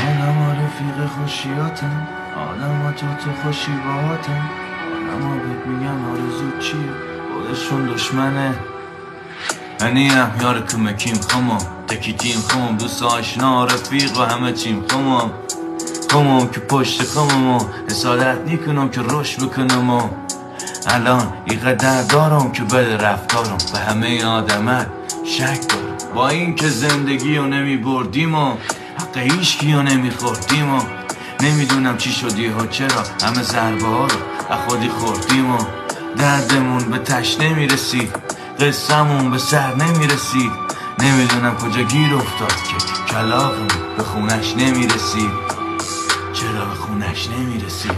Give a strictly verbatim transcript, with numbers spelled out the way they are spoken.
آدم ها رفیق خوشیاتن، آدم ها تو تو خوشی باهاتن، آدم ها بهت میگن آرزو چیه خودشون دشمنه. هنیم یار کمکیم خمام تکیتیم خمام دوست آشنا رفیق و همه چیم خمام خمام که پشت خمام حسادت نیکنم که رشد بکنم. الان اینقدر دارم که بده رفتارم به همه آدمت شک دارم. با این که زندگی رو نمی بردیم و حق هیچکی رو نمی خوردیم و نمیدونم چی شدی ها چرا همه ضربه ها رو خودی خوردیم و دردمون به تش نمیرسید قصه‌مون به سر نمیرسید. نمیدونم کجا گیر افتاد که کلاغمون به خونش نمیرسید. چرا به خونش نمیرسید؟